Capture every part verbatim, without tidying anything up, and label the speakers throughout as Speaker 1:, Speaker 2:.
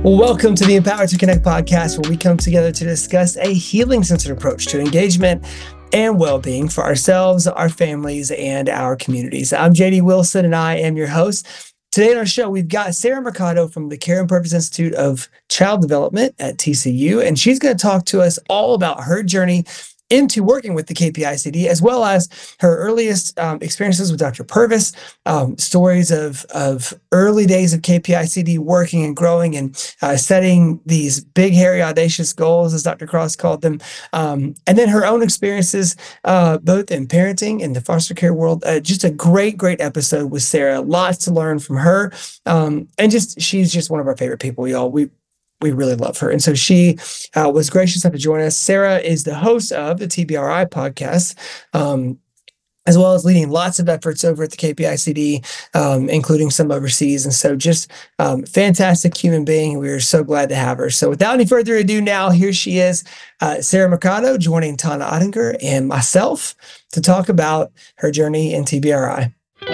Speaker 1: Well, welcome to the Empowered to Connect podcast, where we come together to discuss a healing-centered approach to engagement and well-being for ourselves, our families, and our communities. I'm J D Wilson, and I am your host. Today on our show, we've got Sarah Mercado from the Care and Purpose Institute of Child Development at T C U, and she's going to talk to us all about her journey into working with the K P I C D, as well as her earliest um, experiences with Doctor Purvis, um, stories of, of early days of K P I C D working and growing and uh, setting these big, hairy, audacious goals, as Doctor Cross called them, um, and then her own experiences, uh, both in parenting and the foster care world. Uh, just a great, great episode with Sarah. Lots to learn from her, um, and just she's just one of our favorite people, y'all. We We really love her. And so she uh, was gracious enough to join us. Sarah is the host of the T B R I podcast, um, as well as leading lots of efforts over at the K P I C D, um, including some overseas. And so just um, fantastic human being. We are so glad to have her. So without any further ado, now here she is, uh, Sarah Mercado, joining Tana Ottinger and myself to talk about her journey in T B R I.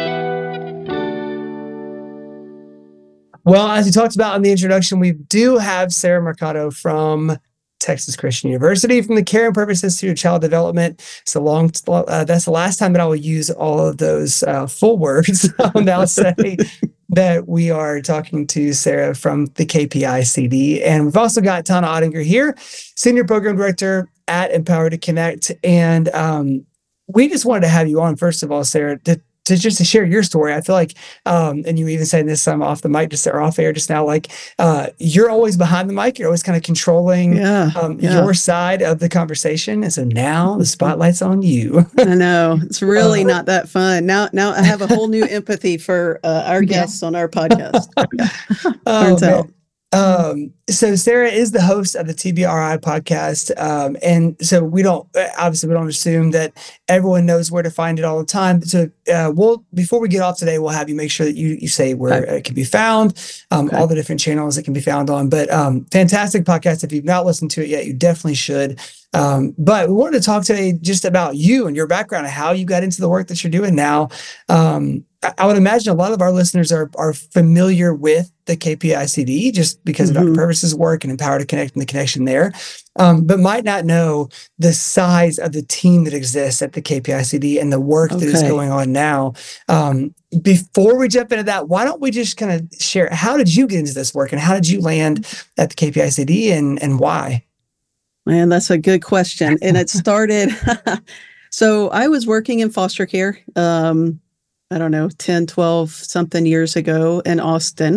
Speaker 1: Well, as we talked about in the introduction, we do have Sarah Mercado from Texas Christian University, from the Care and Purpose Institute of Child Development. So long, uh, that's the last time that I will use all of those uh, full words. I'll now say that we are talking to Sarah from the K P I C D. And we've also got Tana Ottinger here, Senior Program Director at Empowered to Connect. And um, we just wanted to have you on, first of all, Sarah, to to just to share your story. I feel like, um, and you were even saying this um, off the mic, just or off air just now, like uh, you're always behind the mic. You're always kind of controlling
Speaker 2: yeah,
Speaker 1: um,
Speaker 2: yeah.
Speaker 1: your side of the conversation. And so now the spotlight's on you.
Speaker 2: I know. It's really uh, not that fun. Now, now I have a whole new empathy for uh, our guests yeah. on our podcast. Turns
Speaker 1: oh,
Speaker 2: out.
Speaker 1: Um, so Sarah is the host of the T B R I podcast. Um, and so we don't, obviously we don't assume that everyone knows where to find it all the time. So, uh, we'll, before we get off today, we'll have you make sure that you, you say where okay. it can be found, um, okay. all the different channels it can be found on, but, um, fantastic podcast. If you've not listened to it yet, you definitely should. Um, but we wanted to talk today just about you and your background and how you got into the work that you're doing now. Um, I would imagine a lot of our listeners are are familiar with the K P I C D just because mm-hmm. of Doctor Purvis's work and Empowered to Connect and the connection there, um, but might not know the size of the team that exists at the K P I C D and the work okay. that is going on now. Um, before we jump into that, why don't we just kind of share, how did you get into this work and how did you land at the K P I C D and, and why?
Speaker 2: Man, that's a good question. And it started, so I was working in foster care, um, I don't know, ten, twelve something years ago in Austin.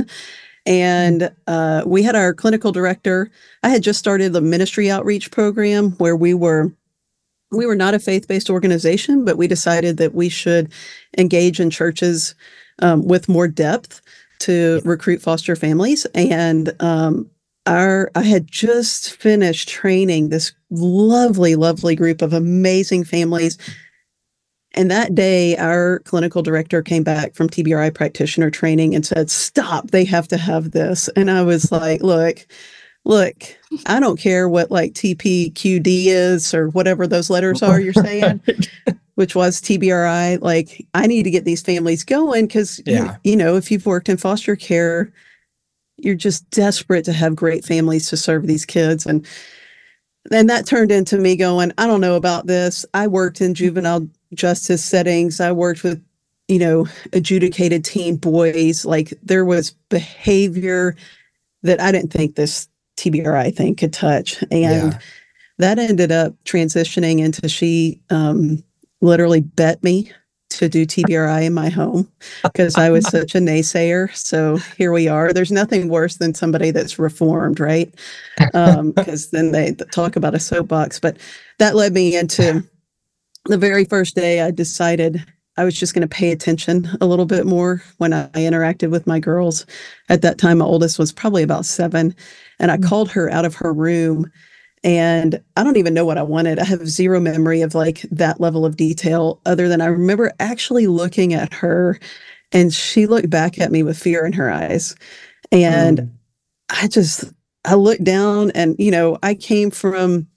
Speaker 2: And uh, we had our clinical director. I had just started the ministry outreach program where we were, we were not a faith-based organization, but we decided that we should engage in churches um, with more depth to recruit foster families. And um, our, I had just finished training this lovely, lovely group of amazing families. And that day, our clinical director came back from T B R I practitioner training and said, stop, they have to have this. And I was like, look, look, I don't care what like T P Q D is or whatever those letters are you're saying, which was T B R I. Like, I need to get these families going because, yeah. you, you know, if you've worked in foster care, you're just desperate to have great families to serve these kids. And then that turned into me going, I don't know about this. I worked in juvenile justice settings. I worked with, you know, adjudicated teen boys. Like there was behavior that I didn't think this T B R I thing could touch. And yeah. that ended up transitioning into she um, literally bet me to do T B R I in my home because I was such a naysayer. So here we are. There's nothing worse than somebody that's reformed, right? Um, because then they talk about a soapbox. But that led me into the very first day I decided I was just going to pay attention a little bit more when I interacted with my girls. At that time, my oldest was probably about seven, and I called her out of her room. And I don't even know what I wanted. I have zero memory of like that level of detail other than I remember actually looking at her and she looked back at me with fear in her eyes. And mm. I just, I looked down and, you know, I came from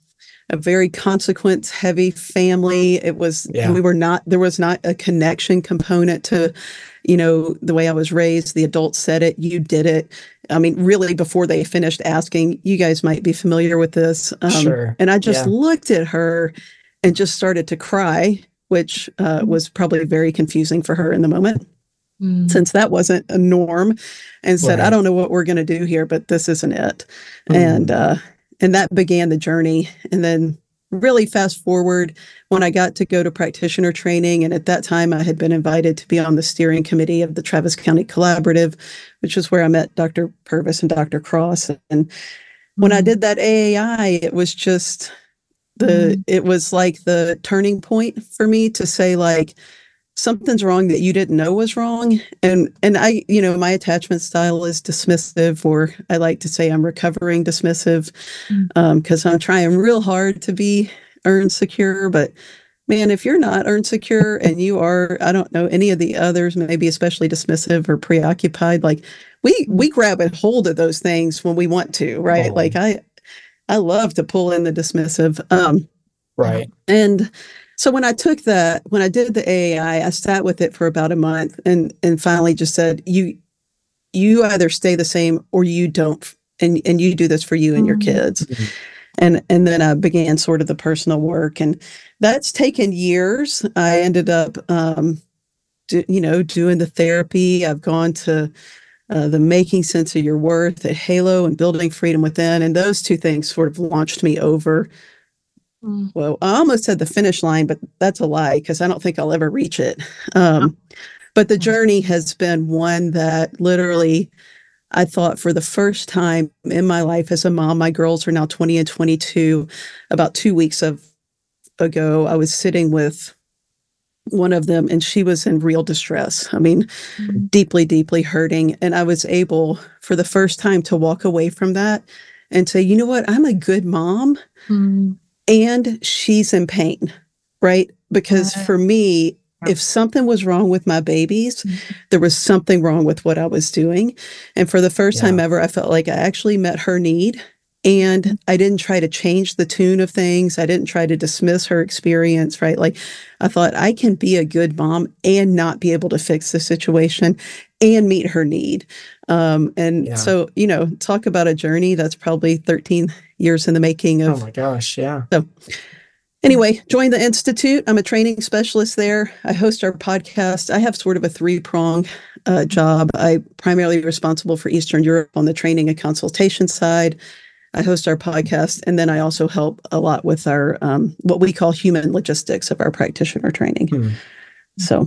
Speaker 2: a very consequence heavy family. It was,
Speaker 1: Yeah.
Speaker 2: we were not, there was not a connection component to, you know, the way I was raised. The adults said it, you did it. I mean, really, before they finished asking, you guys might be familiar with this. Um,
Speaker 1: Sure.
Speaker 2: and I just
Speaker 1: Yeah.
Speaker 2: looked at her and just started to cry, which uh, was probably very confusing for her in the moment,
Speaker 3: Mm.
Speaker 2: since that wasn't a norm, and said,
Speaker 1: Right.
Speaker 2: I don't know what we're going to do here, but this isn't it.
Speaker 1: Mm.
Speaker 2: And, uh, and that began the journey. And then really fast forward when I got to go to practitioner training. And at that time I had been invited to be on the steering committee of the Travis County Collaborative, which is where I met Doctor Purvis and Doctor Cross. And when I
Speaker 3: Mm.
Speaker 2: did that A A I, it was just the,
Speaker 3: Mm.
Speaker 2: it was like the turning point for me to say, like, something's wrong that you didn't know was wrong. And, and I, you know, my attachment style is dismissive, or I like to say I'm recovering dismissive,
Speaker 3: Mm.
Speaker 2: um, because I'm trying real hard to be earn secure. But man, if you're not earn secure and you are, I don't know, any of the others, maybe especially dismissive or preoccupied, like we, we grab a hold of those things when we want to, right?
Speaker 1: Oh.
Speaker 2: Like I, I love to pull in the dismissive. Um,
Speaker 1: Right.
Speaker 2: and so when I took that, when I did the A A I, I sat with it for about a month and, and finally just said, you, you either stay the same or you don't. And, and you do this for you and your
Speaker 3: Mm.
Speaker 2: kids.
Speaker 1: Mhm.
Speaker 2: And, and then I began sort of the personal work, and that's taken years. I ended up, um, do, you know, doing the therapy. I've gone to uh, the Making Sense of Your Worth at Halo and Building Freedom Within. And those two things sort of launched me over.
Speaker 3: Mm.
Speaker 2: Well, I almost said the finish line, but that's a lie because I don't think I'll ever reach it. Um, but the journey has been one that literally, I thought for the first time in my life as a mom, my girls are now twenty and twenty-two. About two weeks of ago, I was sitting with one of them and she was in real distress. I mean,
Speaker 3: Mm.
Speaker 2: deeply, deeply hurting. And I was able for the first time to walk away from that and say, you know what, I'm a good mom.
Speaker 3: Mm.
Speaker 2: And she's in pain, right? Because
Speaker 3: Yeah.
Speaker 2: for me,
Speaker 3: Yeah.
Speaker 2: if something was wrong with my babies,
Speaker 3: Mhm.
Speaker 2: there was something wrong with what I was doing. And for the first
Speaker 1: Yeah.
Speaker 2: time ever, I felt like I actually met her need. And I didn't try to change the tune of things. I didn't try to dismiss her experience, right? Like I thought I can be a good mom and not be able to fix the situation and meet her need. Um, and
Speaker 1: Yeah.
Speaker 2: so, you know, talk about a journey that's probably thirteen years in the making
Speaker 1: Oh
Speaker 2: of.
Speaker 1: my gosh. Yeah.
Speaker 2: So anyway, join the Institute. I'm a training specialist there. I host our podcast. I have sort of a three-prong uh, job. I'm primarily responsible for Eastern Europe on the training and consultation side. I host our podcast, and then I also help a lot with our um, what we call human logistics of our practitioner training.
Speaker 1: Hmm.
Speaker 2: So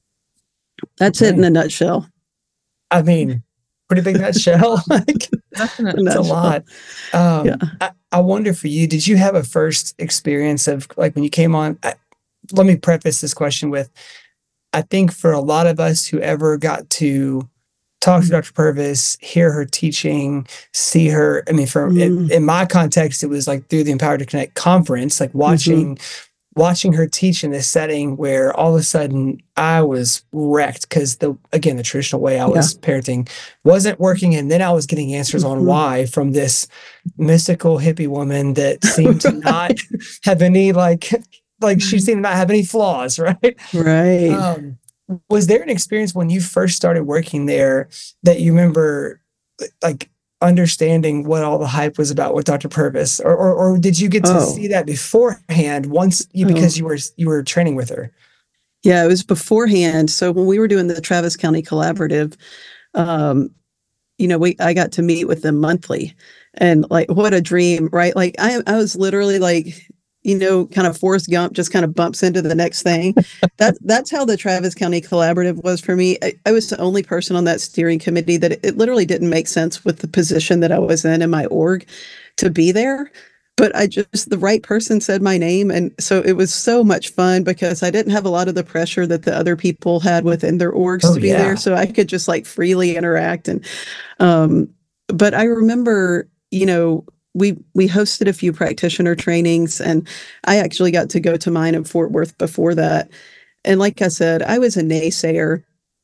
Speaker 2: that's it in a nutshell.
Speaker 1: I mean, pretty big nutshell. Like,
Speaker 3: Definitely.
Speaker 1: it's a
Speaker 2: Nutshell.
Speaker 1: lot. Um,
Speaker 2: Yeah.
Speaker 1: I, I wonder for you, did you have a first experience of like when you came on? I, let me preface this question with, I think for a lot of us who ever got to talk to Doctor Purvis, hear her teaching, see her. I mean, for in,
Speaker 2: Mm.
Speaker 1: in my context, it was like through the Empowered to Connect conference, like
Speaker 2: Mm-hmm.
Speaker 1: watching watching her teach in this setting where all of a sudden I was wrecked because the again the traditional way I was parenting wasn't working, and then I was getting answers on
Speaker 2: Mhm.
Speaker 1: why from this mystical hippie woman that seemed to not have any like like she seemed to not have any flaws, right?
Speaker 2: Right.
Speaker 1: Um, was there an experience when you first started working there that you remember like understanding what all the hype was about with Doctor Purvis, or, or or did you get to
Speaker 2: Oh.
Speaker 1: see that beforehand once you
Speaker 2: Oh.
Speaker 1: because you were you were training with her?
Speaker 2: Yeah, it was beforehand. So when we were doing the Travis County Collaborative, um, you know, we I got to meet with them monthly, and like what a dream, right? Like I I was literally like, you know, kind of Forrest Gump just kind of bumps into the next thing. that that's how the Travis County Collaborative was for me. I, I was the only person on that steering committee that it, it literally didn't make sense with the position that I was in in my org to be there. But I just, the right person said my name. And so it was so much fun because I didn't have a lot of the pressure that the other people had within their orgs
Speaker 1: Oh,
Speaker 2: to be
Speaker 1: yeah.
Speaker 2: there. So I could just like freely interact. And, um, but I remember, you know, we, we hosted a few practitioner trainings, and I actually got to go to mine in Fort Worth before that. And like I said, I was a naysayer,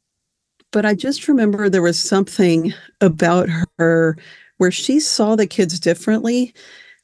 Speaker 2: but I just remember there was something about her where she saw the kids differently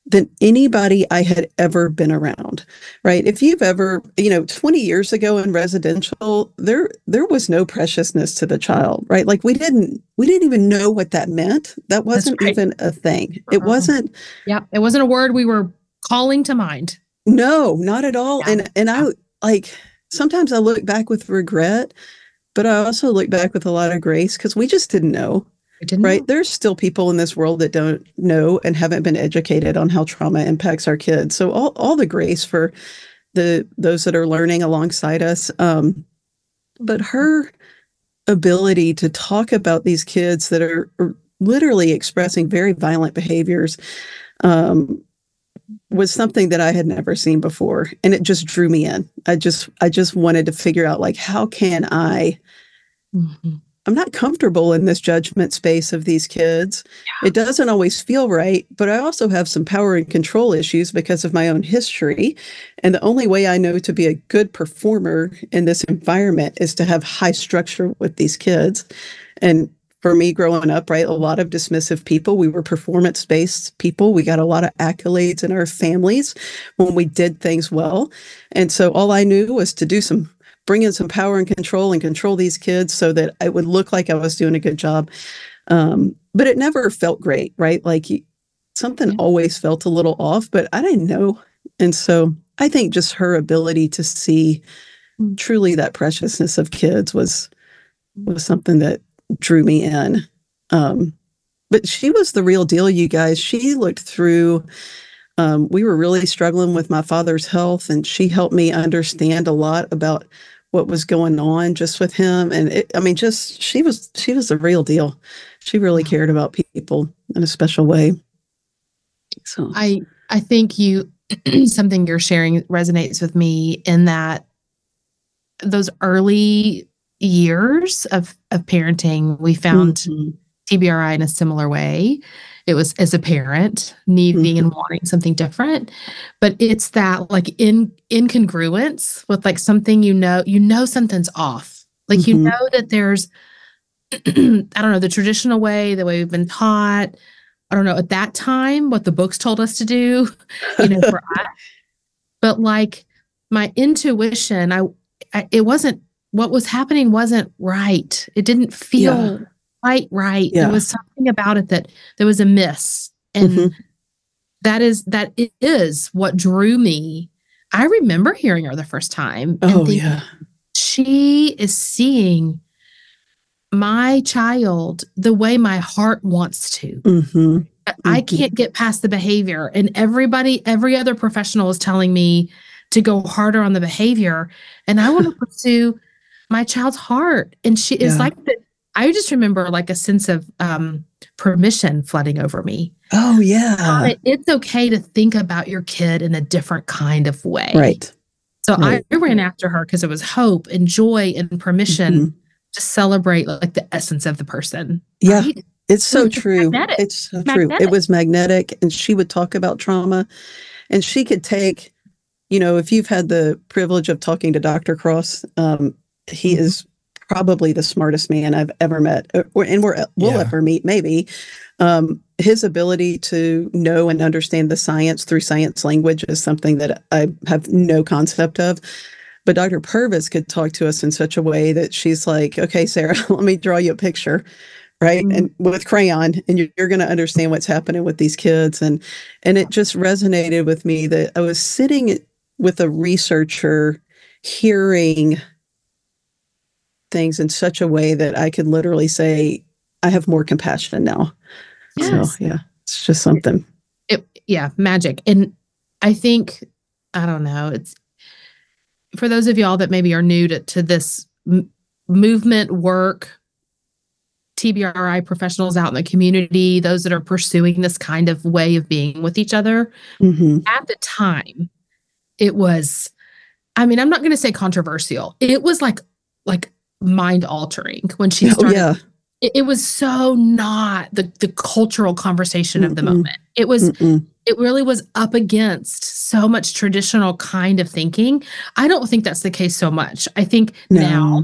Speaker 2: than anybody I had ever been around, right? If you've ever, you know, twenty years ago in residential, there there was no preciousness to the child, right? Like we didn't we didn't even know what that meant. That wasn't
Speaker 3: right.
Speaker 2: even a thing. It
Speaker 3: Uh-uh.
Speaker 2: wasn't.
Speaker 3: Yeah, it wasn't a word we were calling to mind.
Speaker 2: No, not at all.
Speaker 3: Yeah.
Speaker 2: And and
Speaker 3: Yeah.
Speaker 2: I like sometimes I look back with regret, but I also look back with a lot of grace because we just didn't know.
Speaker 3: We didn't
Speaker 2: Right.
Speaker 3: know.
Speaker 2: There's still people in this world that don't know and haven't been educated on how trauma impacts our kids. So all, all the grace for the those that are learning alongside us. Um, but her ability to talk about these kids that are, are literally expressing very violent behaviors um, was something that I had never seen before. And it just drew me in. I just I just wanted to figure out, like, how can I
Speaker 3: Mm-hmm.
Speaker 2: I'm not comfortable in this judgment space of these kids. Yeah. It doesn't always feel right, but I also have some power and control issues because of my own history. And the only way I know to be a good performer in this environment is to have high structure with these kids. And for me growing up, right, a lot of dismissive people, we were performance-based people. We got a lot of accolades in our families when we did things well. And so all I knew was to do some bring in some power and control and control these kids so that it would look like I was doing a good job. Um, but it never felt great, right? Like something yeah. always felt a little off, but I didn't know. And so I think just her ability to see mm. truly that preciousness of kids was, was something that drew me in. Um, but she was the real deal, you guys. She looked through Um, we were really struggling with my father's health, and she helped me understand a lot about what was going on just with him. And it, I mean, just she was she was the real deal. She really cared about people in a special way. So
Speaker 3: I I think you something you're sharing resonates with me in that those early years of of parenting, we found mm-hmm. T B R I in a similar way. It was as a parent needing mm-hmm. and wanting something different, but it's that like in incongruence with like something, you know, you know, something's off. Like, mm-hmm. you know, that there's, I don't know, the traditional way, the way we've been taught. I don't know at that time, what the books told us to do, you know, for us, but like my intuition, I, I, it wasn't, what was happening wasn't right. It didn't feel yeah. quite right. Yeah. There was something about it that there was a miss. And mm-hmm. that is, that is what drew me. I remember hearing her the first time.
Speaker 2: Oh,
Speaker 3: and thinking,
Speaker 2: yeah.
Speaker 3: She is seeing my child the way my heart wants to.
Speaker 2: Mm-hmm.
Speaker 3: I
Speaker 2: Mm-hmm.
Speaker 3: can't get past the behavior. And everybody, every other professional is telling me to go harder on the behavior. And I want to pursue my child's heart. And she is yeah. like the, I just remember like a sense of um, permission flooding over me.
Speaker 2: Oh, yeah.
Speaker 3: Uh, it's okay to think about your kid in a different kind of way.
Speaker 2: Right.
Speaker 3: So
Speaker 2: right.
Speaker 3: I ran after her because it was hope and joy and permission mm-hmm. to celebrate like the essence of the person.
Speaker 2: Yeah.
Speaker 3: Right?
Speaker 2: It's so
Speaker 3: it
Speaker 2: true.
Speaker 3: Magnetic.
Speaker 2: It's so
Speaker 3: magnetic.
Speaker 2: true. It was magnetic. And she would talk about trauma, and she could take, you know, if you've had the privilege of talking to Doctor Cross, um, he mm-hmm. is probably the smartest man I've ever met, or and we're, we'll yeah. ever meet, maybe. Um, his ability to know and understand the science through science language is something that I have no concept of. But Doctor Purvis could talk to us in such a way that she's like, okay, Sarah, let me draw you a picture, right? Mm-hmm. And with crayon, and you're, you're going to understand what's happening with these kids. And, and it just resonated with me that I was sitting with a researcher hearing things in such a way that I could literally say, I have more compassion now. Yes. So yeah, it's just something.
Speaker 3: It, yeah, magic. And I think, I don't know, it's for those of y'all that maybe are new to, to this m- movement work, T B R I professionals out in the community, those that are pursuing this kind of way of being with each other. Mm-hmm. At the time, it was, I mean, I'm not going to say controversial. It was like, like mind altering when she started. Oh, yeah. it, it was so not the, the cultural conversation Mm-mm. of the moment. It was, Mm-mm. it really was up against so much traditional kind of thinking. I don't think that's the case so much. I think no. now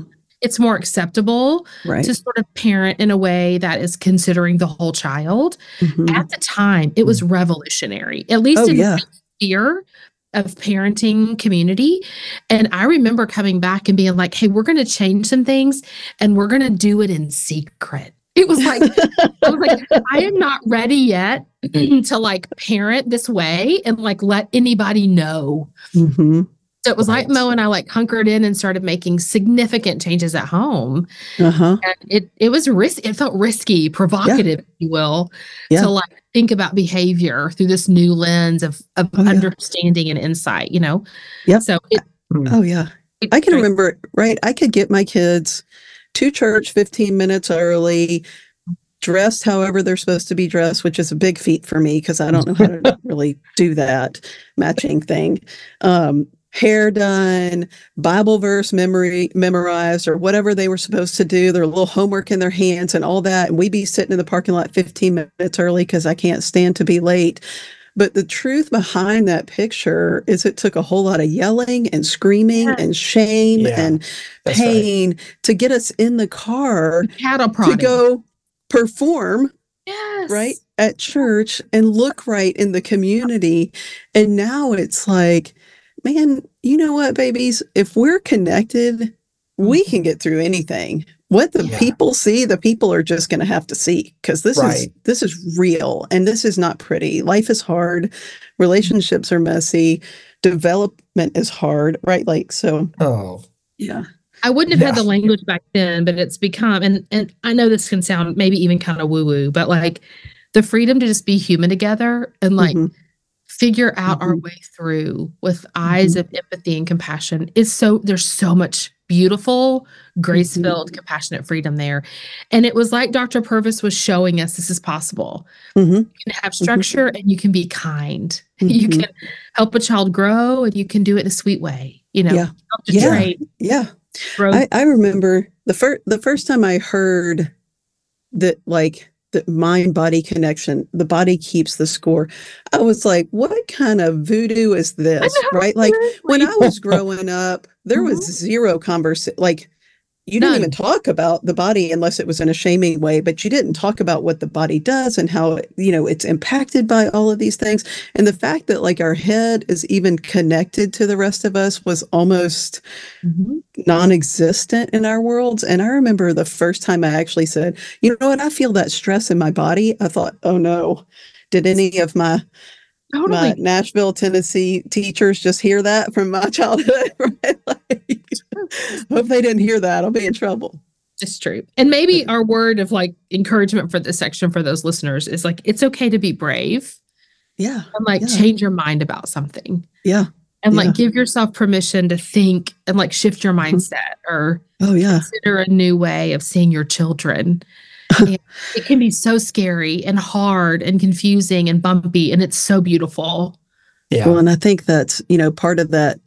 Speaker 3: it's more acceptable
Speaker 2: Right.
Speaker 3: to sort of parent in a way that is considering the whole child.
Speaker 2: Mhm.
Speaker 3: At the time, it was revolutionary, at least
Speaker 2: Oh,
Speaker 3: in
Speaker 2: yeah.
Speaker 3: my sphere of parenting community. And I remember coming back and being like, hey, we're going to change some things and we're going to do it in secret. It was like, I was like, I am not ready yet to like parent this way and like let anybody know.
Speaker 2: Mhm.
Speaker 3: So it was
Speaker 1: Right.
Speaker 3: like Mo and I like hunkered in and started making significant changes at home.
Speaker 2: Uh-huh.
Speaker 3: And it it was risky. It felt risky, provocative, if you will,
Speaker 2: Yeah.
Speaker 3: to like think about behavior through this new lens of of
Speaker 2: Oh, yeah.
Speaker 3: understanding and insight, you know?
Speaker 2: Yep.
Speaker 3: So it,
Speaker 1: Mm.
Speaker 2: Oh, yeah.
Speaker 3: it
Speaker 2: I can
Speaker 3: right.
Speaker 2: remember, right? I could get my kids to church fifteen minutes early, dressed however they're supposed to be dressed, which is a big feat for me because I don't know how to really do that matching thing. Um, hair done, Bible verse memory memorized, or whatever they were supposed to do, their little homework in their hands and all that. And we'd be sitting in the parking lot fifteen minutes early because I can't stand to be late. But the truth behind that picture is it took a whole lot of yelling and screaming
Speaker 3: Yeah.
Speaker 2: and shame
Speaker 1: Yeah,
Speaker 2: and
Speaker 1: that's right.
Speaker 2: pain to get us in the car
Speaker 3: Cattle
Speaker 2: to
Speaker 3: prodding.
Speaker 2: go perform
Speaker 3: Yes.
Speaker 2: right at church and look right in the community. And now it's like, man, you know what, babies? If we're connected, we can get through anything. What the
Speaker 1: Yeah.
Speaker 2: people see, the people are just going to have to see because this is
Speaker 1: Right.
Speaker 2: this is real and this is not pretty. Life is hard, relationships are messy, development is hard, right? Like so.
Speaker 1: Oh,
Speaker 2: Yeah.
Speaker 3: I wouldn't have
Speaker 1: Yeah.
Speaker 3: had the language back then, but it's become, and and I know this can sound maybe even kind of woo-woo, but like the freedom to just be human together and like
Speaker 2: Mhm.
Speaker 3: figure out our
Speaker 2: Mhm.
Speaker 3: way through with eyes
Speaker 2: Mhm.
Speaker 3: of empathy and compassion is so, there's so much beautiful, grace-filled,
Speaker 2: Mhm.
Speaker 3: compassionate freedom there. And it was like Doctor Purvis was showing us this is possible.
Speaker 2: Mhm.
Speaker 3: You can have structure and you can be kind. You
Speaker 2: Mhm.
Speaker 3: can help a child grow and you can do it in a sweet way, you know,
Speaker 2: Yeah.
Speaker 3: help to
Speaker 2: Yeah.
Speaker 3: train
Speaker 2: Yeah.
Speaker 3: growth.
Speaker 2: I, I remember the first the first time I heard that like the mind body connection, the body keeps the score. I was like, what kind of voodoo is
Speaker 3: I
Speaker 2: this?
Speaker 3: know,
Speaker 2: Right? Like when I
Speaker 3: seriously.
Speaker 2: was growing up, there was
Speaker 3: Mhm.
Speaker 2: zero conversation. Like you didn't even
Speaker 3: None.
Speaker 2: talk about the body unless it was in a shaming way, but you didn't talk about what the body does and how, you know, it's impacted by all of these things. And the fact that like our head is even connected to the rest of us was almost
Speaker 3: Mhm.
Speaker 2: non-existent in our worlds. And I remember the first time I actually said, you know what, I feel that stress in my body. I thought, oh no, did any of my
Speaker 3: Totally.
Speaker 2: my Nashville, Tennessee teachers just hear that from my childhood? Right? Like, hope they didn't hear that. I'll be in trouble.
Speaker 3: It's true. And maybe our word of like encouragement for this section for those listeners is like, it's okay to be brave
Speaker 2: Yeah.
Speaker 3: and like
Speaker 2: Yeah.
Speaker 3: change your mind about something
Speaker 2: Yeah.
Speaker 3: and
Speaker 2: Yeah.
Speaker 3: like give yourself permission to think and like shift your
Speaker 2: Mhm.
Speaker 3: mindset or
Speaker 2: Oh yeah.
Speaker 3: consider a new way of seeing your children. And it can be so scary and hard and confusing and bumpy, and it's so beautiful.
Speaker 1: yeah.
Speaker 2: Well, and I think that's, you know, part of that,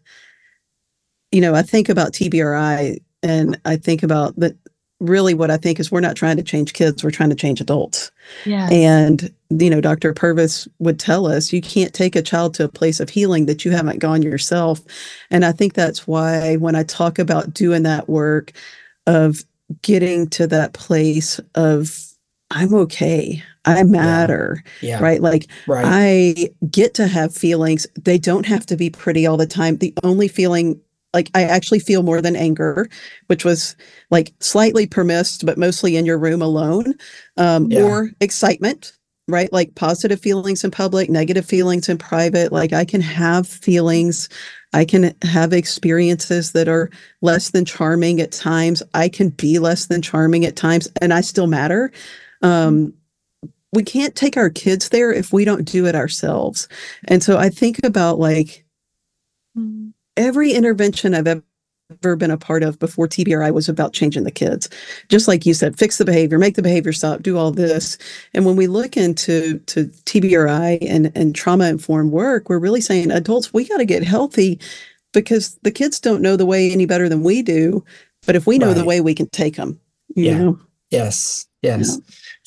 Speaker 2: you know, I think about T B R I and I think about that really what I think is we're not trying to change kids, we're trying to change adults.
Speaker 3: Yeah.
Speaker 2: And, you know, Doctor Purvis would tell us you can't take a child to a place of healing that you haven't gone yourself. And I think that's why when I talk about doing that work of getting to that place of I'm okay, I matter,
Speaker 1: Yeah.
Speaker 2: right? Like
Speaker 1: Right.
Speaker 2: I get to have feelings. They don't have to be pretty all the time. The only feeling like I actually feel more than anger, which was like slightly permissed, but mostly in your room alone, um,
Speaker 1: Yeah.
Speaker 2: or excitement, right? Like positive feelings in public, negative feelings in private. Like I can have feelings. I can have experiences that are less than charming at times. I can be less than charming at times, and I still matter. Um, we can't take our kids there if we don't do it ourselves. And so I think about like
Speaker 3: Mm.
Speaker 2: every intervention I've ever been a part of before T B R I was about changing the kids. Just like you said, fix the behavior, make the behavior stop, do all this. And when we look into to T B R I and, and trauma-informed work, we're really saying adults, we got to get healthy because the kids don't know the way any better than we do. But if we know the
Speaker 1: Right.
Speaker 2: way, we can take them. You
Speaker 1: Yeah.
Speaker 2: know?
Speaker 1: Yes. Yes.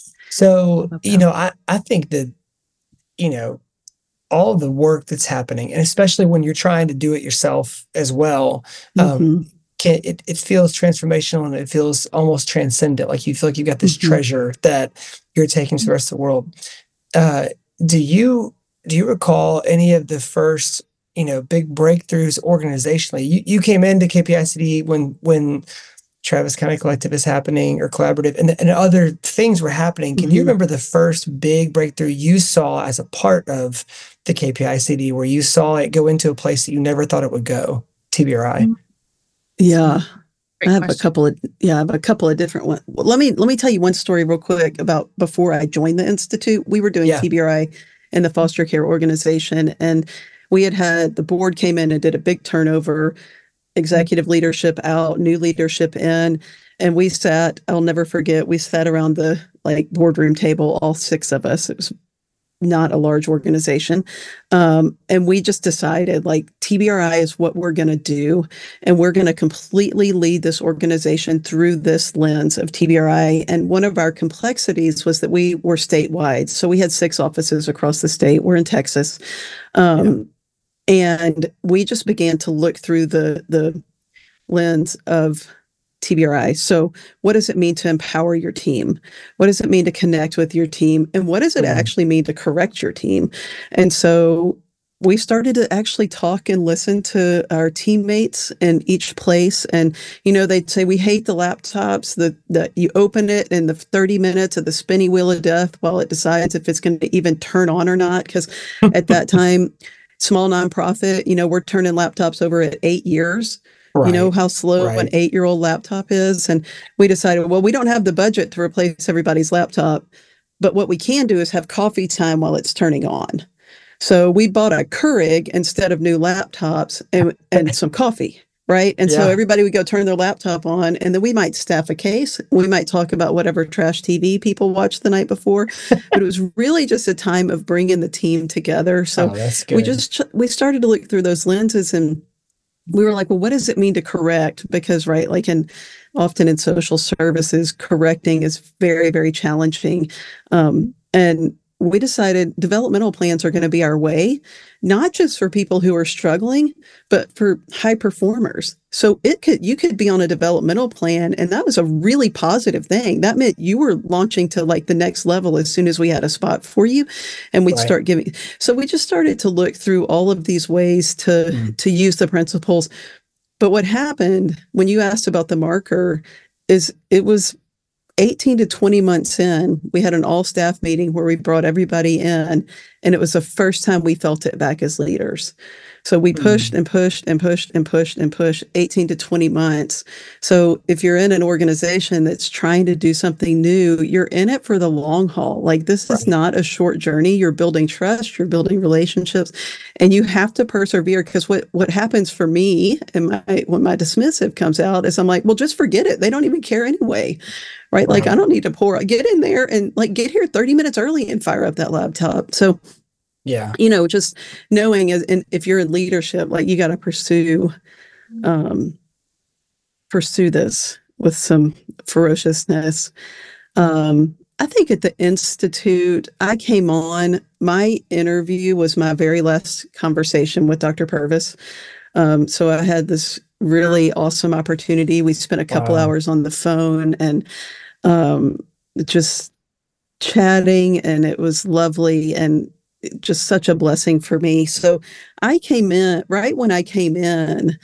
Speaker 1: So,
Speaker 3: Love
Speaker 1: you
Speaker 3: that.
Speaker 1: know, I, I think that, you know, all the work that's happening, and especially when you're trying to do it yourself as well, um,
Speaker 2: Mhm.
Speaker 1: can it, it feels transformational and it feels almost transcendent. Like you feel like you've got this
Speaker 2: Mhm.
Speaker 1: treasure that you're taking to the rest of the world. Uh, do you do you recall any of the first, you know, big breakthroughs organizationally? You you came into K P I C D when when Travis County Collective is happening or collaborative and, and other things were happening. Can you
Speaker 2: Mhm.
Speaker 1: remember the first big breakthrough you saw as a part of the K P I C D where you saw it go into a place that you never thought it would go? T B R I.
Speaker 2: Yeah.
Speaker 3: Great
Speaker 2: I have a
Speaker 3: question.
Speaker 2: couple of yeah, I have a couple of different ones. Well, let me let me tell you one story real quick about before I joined the institute. We were doing
Speaker 1: Yeah.
Speaker 2: T B R I in the foster care organization, and we had had the board came in and did a big turnover, executive leadership out, new leadership in, and we sat. I'll never forget. We sat around the like boardroom table, all six of us. It was not a large organization. Um, and we just decided like T B R I is what we're going to do. And we're going to completely lead this organization through this lens of T B R I. And one of our complexities was that we were statewide. So we had six offices across the state. We're in Texas. Um, and we just began to look through the, the lens of T B R I. So what does it mean to empower your team? What does it mean to connect with your team? And what does it
Speaker 1: Mhm.
Speaker 2: actually mean to correct your team? And so we started to actually talk and listen to our teammates in each place. And, you know, they'd say, we hate the laptops, that that you open it in the thirty minutes of the spinny wheel of death while it decides if it's going to even turn on or not. Because at that time, small nonprofit, you know, we're turning laptops over at eight years. You know
Speaker 1: Right.
Speaker 2: how slow an
Speaker 1: Right.
Speaker 2: eight-year-old laptop is? And we decided, well, we don't have the budget to replace everybody's laptop, but what we can do is have coffee time while it's turning on. So we bought a Keurig instead of new laptops and, and some coffee, right? And so
Speaker 1: Yeah.
Speaker 2: everybody would go turn their laptop on, and then we might staff a case. We might talk about whatever trash T V people watched the night before, but it was really just a time of bringing the team together. So
Speaker 1: Oh, that's
Speaker 2: we
Speaker 1: good.
Speaker 2: just we started to look through those lenses, and we were like, well, what does it mean to correct? Because, right, like in often in social services, correcting is very, very challenging. Um, and we decided developmental plans are going to be our way, not just for people who are struggling, but for high performers. So it could, you could be on a developmental plan, and that was a really positive thing. That meant you were launching to like the next level as soon as we had a spot for you, and we'd
Speaker 1: Right.
Speaker 2: start giving. So we just started to look through all of these ways to
Speaker 1: Mm.
Speaker 2: to use the principles. But what happened when you asked about the marker is it was eighteen to twenty months in, we had an all staff meeting where we brought everybody in, and it was the first time we felt it back as leaders. So we pushed
Speaker 1: Mm.
Speaker 2: and pushed and pushed and pushed and pushed eighteen to twenty months. So if you're in an organization that's trying to do something new, you're in it for the long haul. Like this is
Speaker 1: Right.
Speaker 2: not a short journey. You're building trust, you're building relationships, and you have to persevere. Because what what happens for me and my when my dismissive comes out is I'm like, well, just forget it. They don't even care anyway. Right? Like I
Speaker 1: Right.
Speaker 2: don't need to pour get in there and like get here thirty minutes early and fire up that laptop. So,
Speaker 1: Yeah.
Speaker 2: you know, just knowing as and if you're in leadership, like you got to pursue um pursue this with some ferociousness. Um I think at the institute, I came on, my interview was my very last conversation with Doctor Purvis. Um, so I had this really awesome opportunity. We spent a couple
Speaker 1: Wow.
Speaker 2: hours on the phone and um, just chatting, and it was lovely and just such a blessing for me. So I came in right when I came in,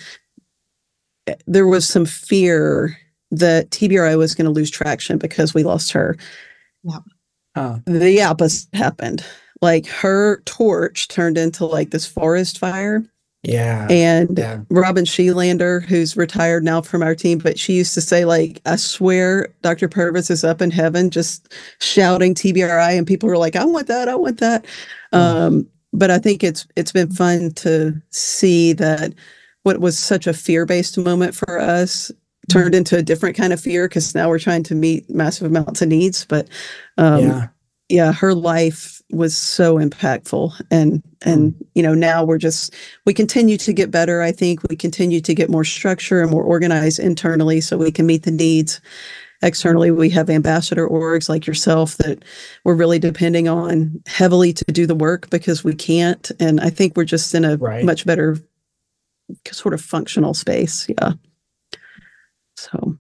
Speaker 2: there was some fear that T B R I was going to lose traction because we lost her.
Speaker 3: Yeah.
Speaker 1: Oh,
Speaker 2: The opposite happened. Like her torch turned into like this forest fire.
Speaker 1: yeah.
Speaker 2: And
Speaker 1: Yeah.
Speaker 2: Robin Sheelander, who's retired now from our team, but she used to say, like, I swear Doctor Purvis is up in heaven just shouting T B R I, and people were like, I want that, I want that.
Speaker 1: Oh,
Speaker 2: Um, but I think it's it's been fun to see that what was such a fear-based moment for us turned into a different kind of fear because now we're trying to meet massive amounts of needs. But um,
Speaker 1: yeah.
Speaker 2: yeah, her life was so impactful, and and
Speaker 1: Mm.
Speaker 2: you know now we're just we continue to get better. I think we continue to get more structure and more organized internally so we can meet the needs. Externally, we have ambassador orgs like yourself that we're really depending on heavily to do the work because we can't. And I think we're just in a
Speaker 1: Right.
Speaker 2: much better sort of functional space. Yeah. So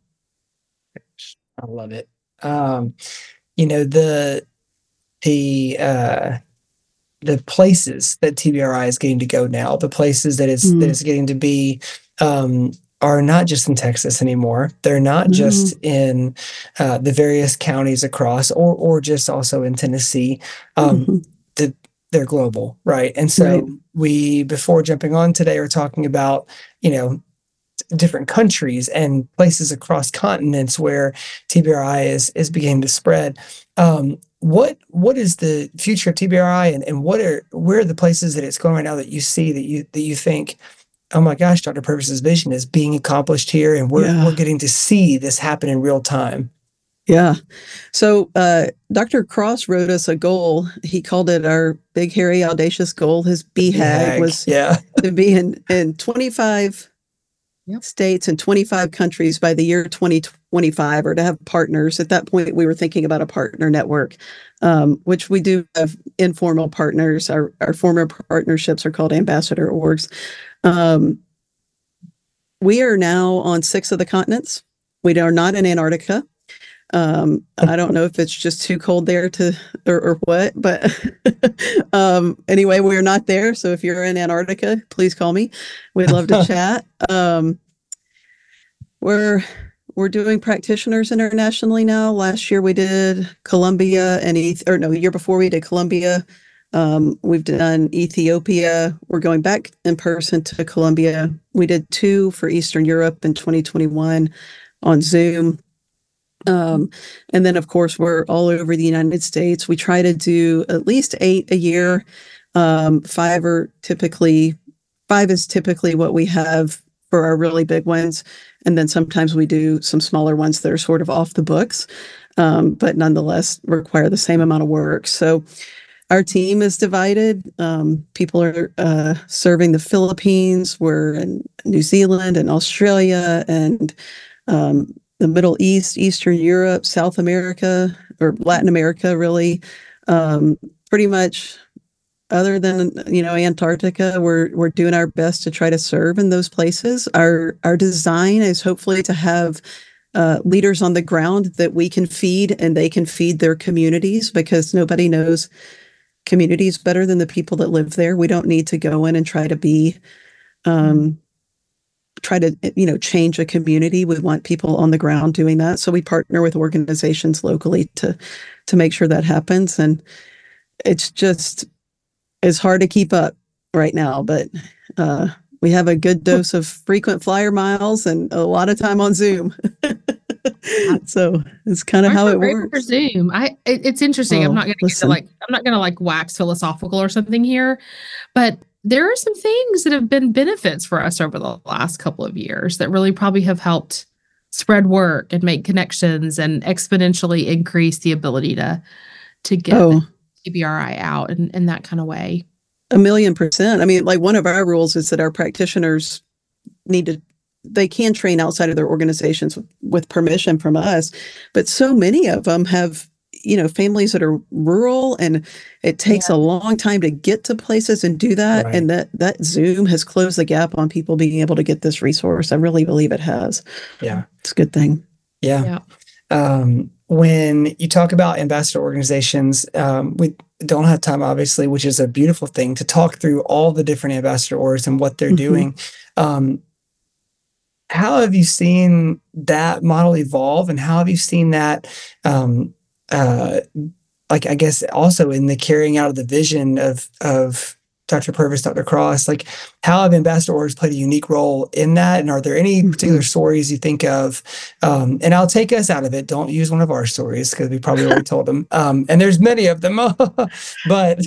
Speaker 1: I love it. Um, you know, the the uh the places that T B R I is getting to go now, the places that it's that
Speaker 2: mm,
Speaker 1: it's getting to be, um, are not just in Texas anymore. They're not
Speaker 2: no,
Speaker 1: just in uh, the various counties across, or or just also in Tennessee. Um,
Speaker 2: mhm,
Speaker 1: the, they're global, right? And
Speaker 2: right.
Speaker 1: so we, before jumping on today, are talking about, you know, different countries and places across continents where T B R I is is beginning to spread. Um, what what is the future of T B R I, and, and what are where are the places that it's going right now that you see that you that you think, oh my gosh, Doctor Purvis's vision is being accomplished here, and we're we're
Speaker 2: Yeah.
Speaker 1: getting to see this happen in real time.
Speaker 2: Yeah. So uh, Doctor Cross wrote us a goal. He called it our big, hairy, audacious goal. His B HAG
Speaker 1: BHAG,
Speaker 2: was
Speaker 1: yeah.
Speaker 2: to be in, in twenty-five
Speaker 3: Yep.
Speaker 2: states and twenty-five countries by the year twenty twenty-five, or to have partners. At that point, we were thinking about a partner network, um, which we do have informal partners. Our, our former partnerships are called ambassador orgs. Um, we are now on six of the continents. We are not in Antarctica. Um, I don't know if it's just too cold there to, or, or what, but um, anyway, we're not there. So if you're in Antarctica, please call me. We'd love to chat. Um, we're we're doing practitioners internationally now. Last year we did Colombia and Eth- or no, the year before we did Colombia. Um, we've done Ethiopia. We're going back in person to Colombia. We did two for Eastern Europe in twenty twenty-one on Zoom. Um, and then, of course, we're all over the United States. We try to do at least eight a year. Um, five are typically, five is typically what we have for our really big ones. And then sometimes we do some smaller ones that are sort of off the books, um, but nonetheless require the same amount of work. So our team is divided. Um, people are uh, serving the Philippines. We're in New Zealand and Australia and um, the Middle East, Eastern Europe, South America, or Latin America, really. Um, pretty much, other than you know Antarctica, we're we're doing our best to try to serve in those places. Our our design is hopefully to have uh, leaders on the ground that we can feed, and they can feed their communities, because nobody knows communities better than the people that live there. We don't need to go in and try to be. Um, try to you know change a community. We want people on the ground doing that, so we partner with organizations locally to to make sure that happens. And it's just it's hard to keep up right now, but uh we have a good dose of frequent flyer miles and a lot of time on Zoom. So it's kind of how it works.
Speaker 3: For Zoom, I it, it's interesting.
Speaker 2: Oh,
Speaker 3: I'm not going to get to
Speaker 2: listen.
Speaker 3: like I'm not going to like wax philosophical or something here, but there are some things that have been benefits for us over the last couple of years that really probably have helped spread work and make connections and exponentially increase the ability to to get
Speaker 2: Oh,
Speaker 3: T B R I out in, in that kind of way.
Speaker 2: a million percent. I mean, like, one of our rules is that our practitioners need to, they can train outside of their organizations with, with permission from us. But so many of them have, you know, families that are rural, and it takes
Speaker 3: Yeah.
Speaker 2: a long time to get to places and do that.
Speaker 1: Right.
Speaker 2: And that, that Zoom has closed the gap on people being able to get this resource. I really believe it has.
Speaker 1: Yeah.
Speaker 2: It's a good thing.
Speaker 1: Yeah.
Speaker 3: Yeah.
Speaker 1: Um, when you talk about ambassador organizations, um, we don't have time, obviously, which is a beautiful thing, to talk through all the different ambassador orgs and what they're
Speaker 2: Mhm.
Speaker 1: doing. Um, how have you seen that model evolve, and how have you seen that, um, uh, like, I guess also in the carrying out of the vision of, of Doctor Purvis, Doctor Cross, like, how have ambassador orgs played a unique role in that? And are there any particular
Speaker 2: Mhm.
Speaker 1: stories you think of? Um, and I'll take us out of it. Don't use one of our stories, because we probably already told them. Um, and there's many of them, but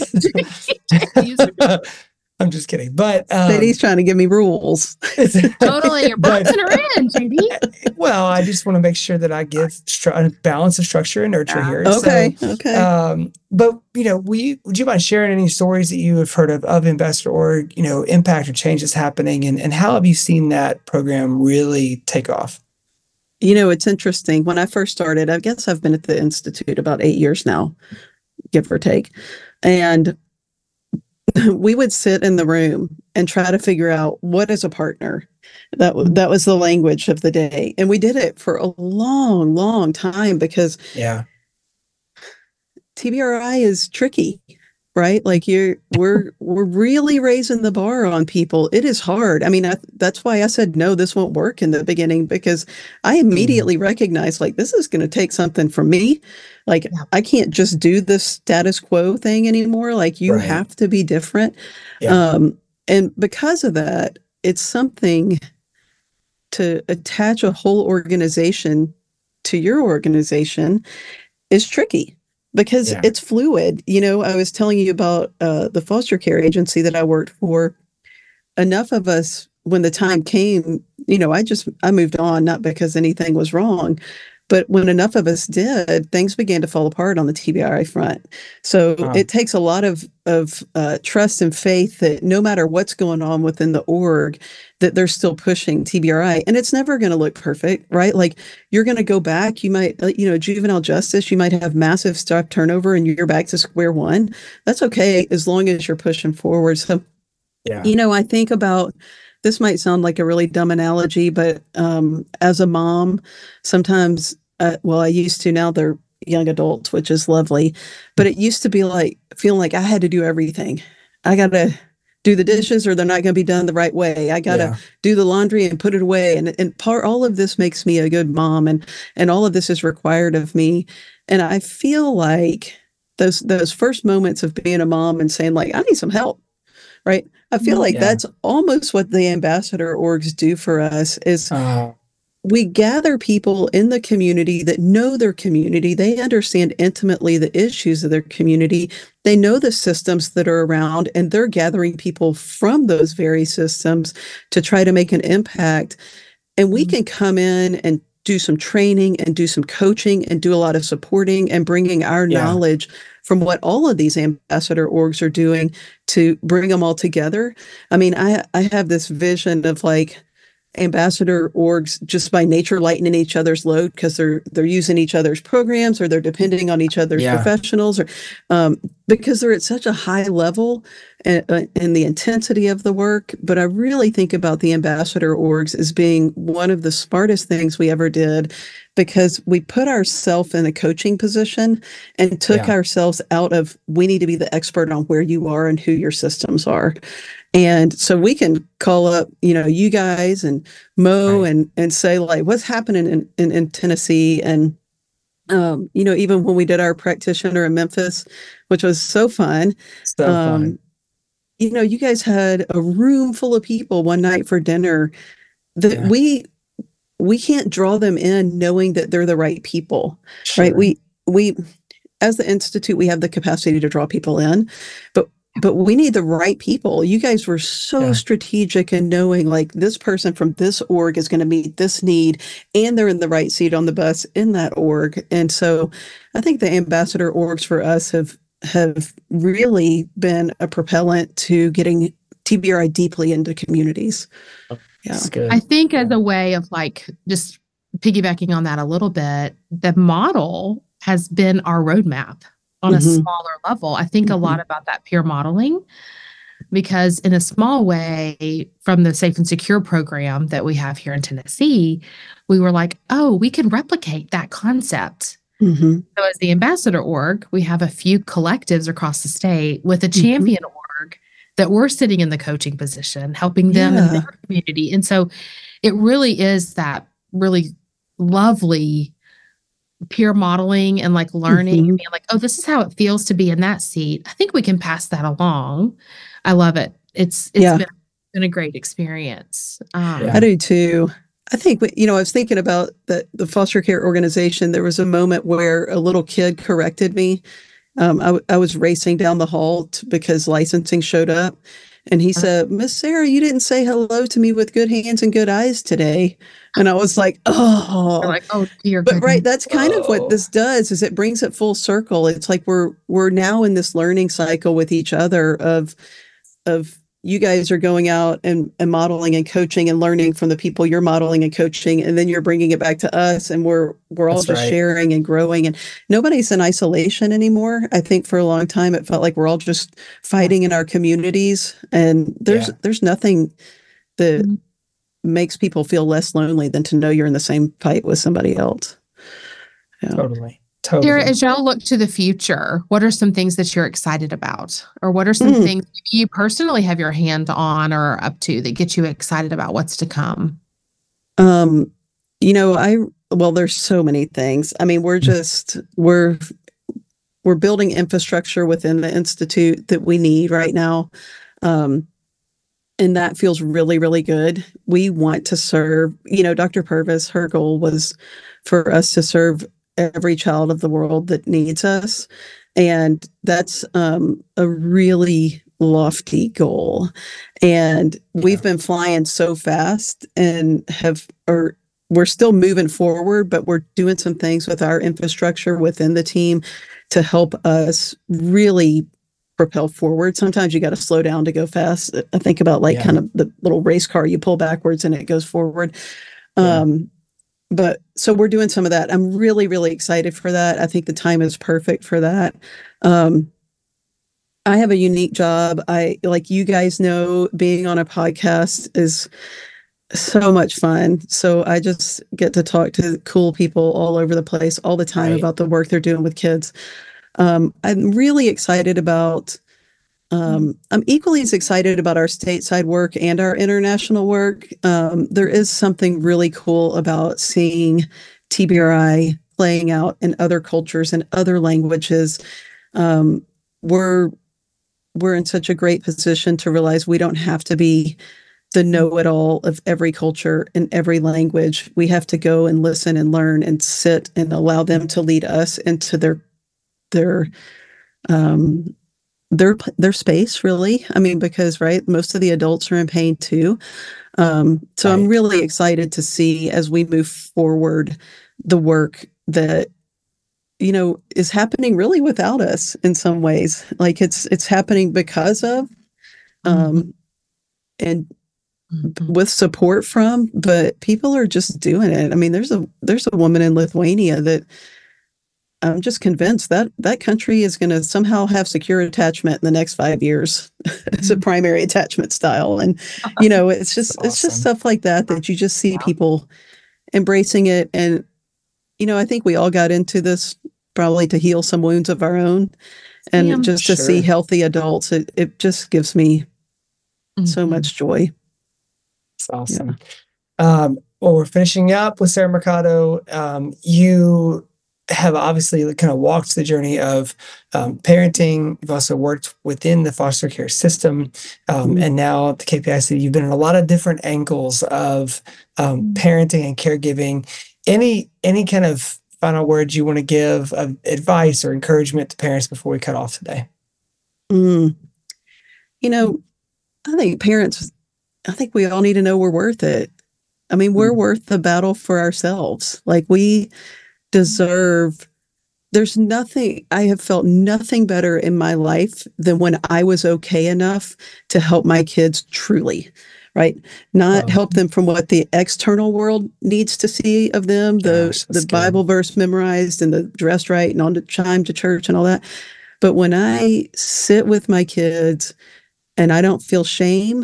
Speaker 1: I'm just kidding. But um,
Speaker 2: J D's trying to give me rules.
Speaker 3: Totally, you're
Speaker 1: but-
Speaker 3: boxing her in, J D.
Speaker 1: well, I just want to make sure that I give stru- a balance of structure and nurture here.
Speaker 2: Okay.
Speaker 1: So,
Speaker 2: Okay.
Speaker 1: um, but you know, we would you mind sharing any stories that you have heard of of ambassador org, you know, impact or changes happening, and and how have you seen that program really take off?
Speaker 2: You know, it's interesting. When I first started, I guess I've been at the Institute about eight years now, give or take. And we would sit in the room and try to figure out what is a partner. That w- that was the language of the day, and we did it for a long, long time because
Speaker 1: Yeah.
Speaker 2: T B R I is tricky, right? Like you're we're we're really raising the bar on people. It is hard. I mean, I, that's why I said no, this won't work in the beginning because I
Speaker 1: Mm.
Speaker 2: immediately recognized like this is going to take something from me. Like
Speaker 3: Yeah.
Speaker 2: I can't just do this status quo thing anymore. Like you
Speaker 1: Right.
Speaker 2: have to be different.
Speaker 1: Yeah.
Speaker 2: Um, and because of that, it's something to attach a whole organization to your organization is tricky because
Speaker 1: Yeah.
Speaker 2: it's fluid. You know, I was telling you about uh, the foster care agency that I worked for. Enough of us, when the time came, you know, I just I moved on, not because anything was wrong, but when enough of us did, things began to fall apart on the T B R I front. So
Speaker 1: Wow.
Speaker 2: it takes a lot of of uh, trust and faith that no matter what's going on within the org, that they're still pushing T B R I, and it's never going to look perfect, right? Like you're going to go back, you might, uh, you know, juvenile justice, you might have massive staff turnover, and you're back to square one. That's okay as long as you're pushing forward. So
Speaker 1: Yeah.
Speaker 2: you know, I think about this might sound like a really dumb analogy, but um, as a mom, sometimes, uh, well, I used to, now they're young adults, which is lovely, but it used to be like feeling like I had to do everything. I got to do the dishes or they're not going to be done the right way. I got to
Speaker 1: Yeah.
Speaker 2: do the laundry and put it away. And, and part, all of this makes me a good mom and, and all of this is required of me. And I feel like those, those first moments of being a mom and saying like, I need some help. Right. I feel like
Speaker 1: Yeah.
Speaker 2: that's almost what the ambassador orgs do for us is
Speaker 1: Oh,
Speaker 2: we gather people in the community that know their community. They understand intimately the issues of their community. They know the systems that are around, and they're gathering people from those very systems to try to make an impact. And we
Speaker 3: Mhm.
Speaker 2: can come in and do some training and do some coaching and do a lot of supporting and bringing our
Speaker 1: yeah.
Speaker 2: knowledge from what all of these ambassador orgs are doing to bring them all together. I mean, I I have this vision of like ambassador orgs just by nature lightening each other's load because they're they're using each other's programs or they're depending on each other's
Speaker 1: Yeah.
Speaker 2: professionals or um, because they're at such a high level and, uh, and the intensity of the work. But I really think about the ambassador orgs as being one of the smartest things we ever did because we put ourselves in a coaching position and took
Speaker 1: Yeah.
Speaker 2: ourselves out of we need to be the expert on where you are and who your systems are. And so we can call up, you know, you guys and Mo
Speaker 1: Right.
Speaker 2: and and say like, what's happening in, in, in Tennessee? And, um, you know, even when we did our practitioner in Memphis, which was so fun,
Speaker 1: So fun.
Speaker 2: um, you know, you guys had a room full of people one night for dinner that
Speaker 1: Yeah.
Speaker 2: we we can't draw them in knowing that they're the right people, right?
Speaker 1: Sure.
Speaker 2: We we as the institute we have the capacity to draw people in, but but we need the right people. You guys were so
Speaker 1: Yeah.
Speaker 2: strategic in knowing like this person from this org is going to meet this need and they're in the right seat on the bus in that org. And so I think the ambassador orgs for us have have really been a propellant to getting T B R I deeply into communities. Yeah.
Speaker 1: That's good.
Speaker 3: I think as
Speaker 1: Yeah.
Speaker 3: a way of like just piggybacking on that a little bit, the model has been our roadmap on a
Speaker 2: Mhm.
Speaker 3: smaller level. I think a
Speaker 2: Mhm.
Speaker 3: lot about that peer modeling because in a small way from the Safe and Secure program that we have here in Tennessee, we were like, oh, we can replicate that concept.
Speaker 2: Mhm.
Speaker 3: So as the ambassador org, we have a few collectives across the state with a
Speaker 2: Mhm.
Speaker 3: champion org that we're sitting in the coaching position, helping them in
Speaker 2: Yeah.
Speaker 3: their community. And so it really is that really lovely peer modeling and like learning and
Speaker 2: Mhm.
Speaker 3: being like, oh, this is how it feels to be in that seat. I think we can pass that along. I love it. It's it's
Speaker 2: Yeah.
Speaker 3: been, been a great experience. Um,
Speaker 1: Yeah.
Speaker 2: I do too. I think, you know, I was thinking about the, the foster care organization. There was a moment where a little kid corrected me. Um, I, w- I was racing down the hall t- because licensing showed up. And he said, Miss Sarah, you didn't say hello to me with good hands and good eyes today. And I was like,
Speaker 3: You're
Speaker 2: oh,
Speaker 3: like, oh dear
Speaker 2: but right,
Speaker 3: goodness.
Speaker 2: that's kind of what
Speaker 1: Oh.
Speaker 2: this does is it brings it full circle. It's like we're we're now in this learning cycle with each other of of you guys are going out and, and modeling and coaching and learning from the people you're modeling and coaching, and then you're bringing it back to us, and we're we're all
Speaker 1: That's
Speaker 2: just
Speaker 1: right.
Speaker 2: sharing and growing, and nobody's in isolation anymore. I think for a long time it felt like we're all just fighting in our communities, and there's
Speaker 1: Yeah.
Speaker 2: there's nothing that
Speaker 3: Mhm.
Speaker 2: makes people feel less lonely than to know you're in the same fight with somebody else. Yeah.
Speaker 1: Totally. Totally.
Speaker 3: Sarah, as y'all look to the future, what are some things that you're excited about? Or what are some
Speaker 2: Mm.
Speaker 3: things you personally have your hand on or up to that get you excited about what's to come?
Speaker 2: Um, you know, I, well, there's so many things. I mean, we're just, we're, we're building infrastructure within the Institute that we need right now. Um, and that feels really, really good. We want to serve, you know, Doctor Purvis, her goal was for us to serve every child of the world that needs us. And that's um, a really lofty goal. And we've
Speaker 1: Yeah.
Speaker 2: been flying so fast and have, or we're still moving forward, but we're doing some things with our infrastructure within the team to help us really propel forward. Sometimes you got to slow down to go fast. I think about like
Speaker 1: Yeah.
Speaker 2: kind of the little race car, you pull backwards and it goes forward.
Speaker 1: Yeah.
Speaker 2: Um, but so we're doing some of that. I'm really, really excited for that. I think the time is perfect for that. Um, I have a unique job. I, like you guys know, being on a podcast is so much fun. So I just get to talk to cool people all over the place all the time
Speaker 1: Right.
Speaker 2: about the work they're doing with kids. Um, I'm really excited about, um, I'm equally as excited about our stateside work and our international work. Um, there is something really cool about seeing T B R I playing out in other cultures and other languages. Um, we're, we're in such a great position to realize we don't have to be the know-it-all of every culture and every language. We have to go and listen and learn and sit and allow them to lead us into their their um their their space, really. I mean, because right, most of the adults are in pain too. Um, so
Speaker 1: Right.
Speaker 2: I'm really excited to see as we move forward the work that you know is happening really without us in some ways. Like it's it's happening because of um and
Speaker 3: Mhm.
Speaker 2: with support from, but people are just doing it. I mean, there's a there's a woman in Lithuania that I'm just convinced that that country is going to somehow have secure attachment in the next five years as a primary attachment style. And, you know, it's just,
Speaker 1: That's
Speaker 2: it's just
Speaker 1: awesome.
Speaker 2: stuff like that, that you just see people embracing it. And, you know, I think we all got into this probably to heal some wounds of our own and
Speaker 3: Sam.
Speaker 2: just to see
Speaker 1: Sure.
Speaker 2: healthy adults. It, it just gives me so
Speaker 3: Mhm.
Speaker 2: much joy.
Speaker 1: It's awesome. Um, well, we're finishing up with Sarah Mercado. Um, you have obviously kind of walked the journey of um, parenting. You've also worked within the foster care system. Um,
Speaker 2: Mhm.
Speaker 1: and now at the K P I C, you've been in a lot of different angles of um, parenting and caregiving. Any, any kind of final words you want to give of advice or encouragement to parents before we cut off today?
Speaker 2: Mm. You know, I think parents, I think we all need to know we're worth it. I mean, we're
Speaker 1: Mm.
Speaker 2: worth the battle for ourselves. Like we deserve, there's nothing, I have felt nothing better in my life than when I was okay enough to help my kids truly, right? Not
Speaker 1: Wow.
Speaker 2: help them from what the external world needs to see of them, the,
Speaker 1: Gosh,
Speaker 2: the
Speaker 1: that's good.
Speaker 2: Bible verse memorized and the dressed right and on the chime to church and all that. But when I sit with my kids and I don't feel shame,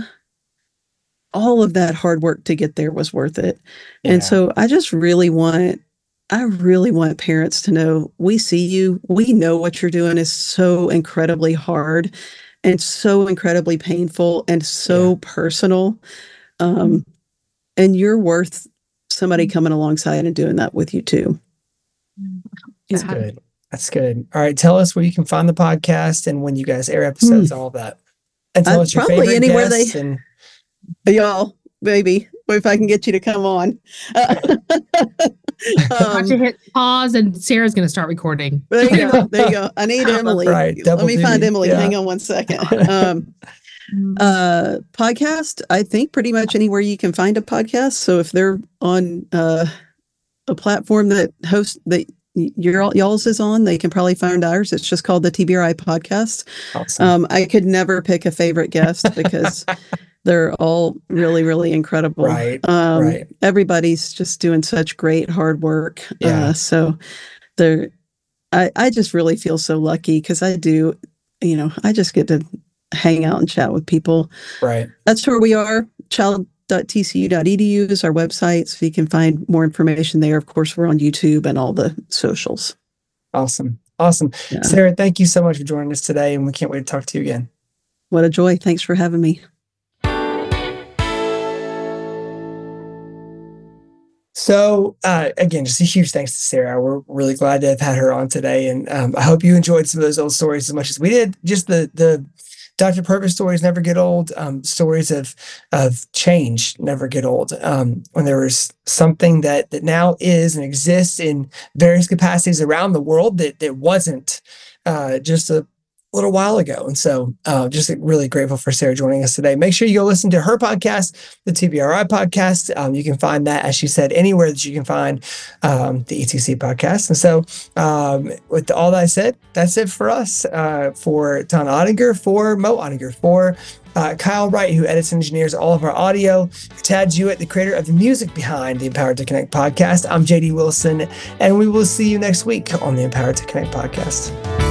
Speaker 2: all of that hard work to get there was worth it.
Speaker 1: Yeah.
Speaker 2: And so I just really want, I really want parents to know we see you. We know what you're doing is so incredibly hard and so incredibly painful and so
Speaker 1: Yeah.
Speaker 2: personal. Um, and you're worth somebody coming alongside and doing that with you too.
Speaker 1: That's
Speaker 3: Yeah.
Speaker 1: good. That's good. All right. Tell us where you can find the podcast and when you guys air episodes, all of that. And tell
Speaker 2: Uh,
Speaker 1: us your
Speaker 2: probably
Speaker 1: favorite
Speaker 2: anywhere they-
Speaker 1: guests and
Speaker 2: Y'all, baby, if I can get you to come on. Uh,
Speaker 3: About to
Speaker 2: um,
Speaker 3: hit pause and Sarah's going to start recording.
Speaker 2: there you go. There you go. I need Emily.
Speaker 1: Right, double
Speaker 2: Let me find
Speaker 1: duty.
Speaker 2: Emily.
Speaker 1: Yeah.
Speaker 2: Hang on one second. Um, uh, podcast, I think pretty much anywhere you can find a podcast. So if they're on uh, a platform that hosts that your y'all's is on, they can probably find ours. It's just called the T B R I podcast.
Speaker 1: Awesome.
Speaker 2: Um, I could never pick a favorite guest because they're all really, really incredible.
Speaker 1: Right,
Speaker 2: Um,
Speaker 1: right.
Speaker 2: Everybody's just doing such great hard work.
Speaker 1: Yeah.
Speaker 2: Uh, so they're, I, I just really feel so lucky because I do, you know, I just get to hang out and chat with people.
Speaker 1: Right.
Speaker 2: That's where we are. Child dot t c u dot e d u is our website, so you can find more information there. Of course, we're on YouTube and all the socials.
Speaker 1: Awesome. Awesome. Yeah. Sarah, thank you so much for joining us today, and we can't wait to talk to you again.
Speaker 2: What a joy. Thanks for having me.
Speaker 1: So uh, again, just a huge thanks to Sarah. We're really glad to have had her on today. And um, I hope you enjoyed some of those old stories as much as we did. Just the the Doctor Purpose stories never get old. Um, stories of of change never get old. Um, when there was something that that now is and exists in various capacities around the world that that wasn't uh, just a little while ago. And so uh, just really grateful for Sarah joining us today. Make sure you go listen to her podcast, the T B R I podcast. Um, you can find that, as she said, anywhere that you can find um, the E T C podcast. And so um, with all that said, that's it for us, uh, for Donna Ottinger, for Mo Ottinger, for Uh, Kyle Wright, who edits and engineers all of our audio, Tad Jewett, the creator of the music behind the Empowered to Connect podcast. I'm J D Wilson, and we will see you next week on the Empowered to Connect podcast.